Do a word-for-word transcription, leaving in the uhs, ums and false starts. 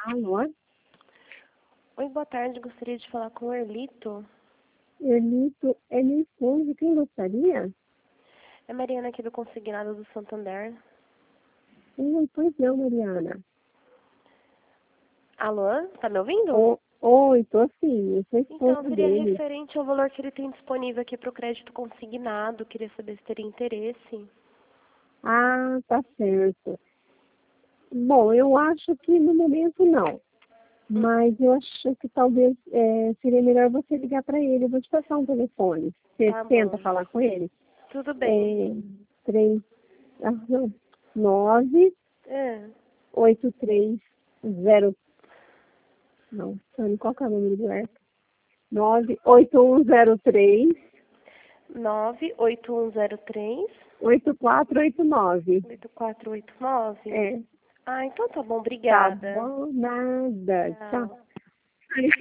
Alô? Oi, boa tarde. Gostaria de falar com o Erlito. Erlito é meu esposo. Quem gostaria? É Mariana aqui do Consignado do Santander. Oi, pois não, Mariana. Alô? Tá me ouvindo? O, oi, tô sim. Eu sou Então, esposa seria dele. referente ao valor que ele tem disponível aqui para o crédito consignado. Queria saber se teria interesse. Ah, tá certo. Bom, eu acho que no momento não. Hum, Mas eu acho que talvez é, seria melhor você ligar para ele. Eu vou te passar um telefone. Você tá tenta bom. falar com ele? Tudo bem. É, três, ah, não, nove, É. oito, três, zero. Não, Sônia, qual que é o número do Erto? nove oito um zero três nove oito um zero três oito quatro oito nove. oito quatro oito nove. É, Ah, então tá bom. tá Obrigada. bom, nada. Tchau. Tchau.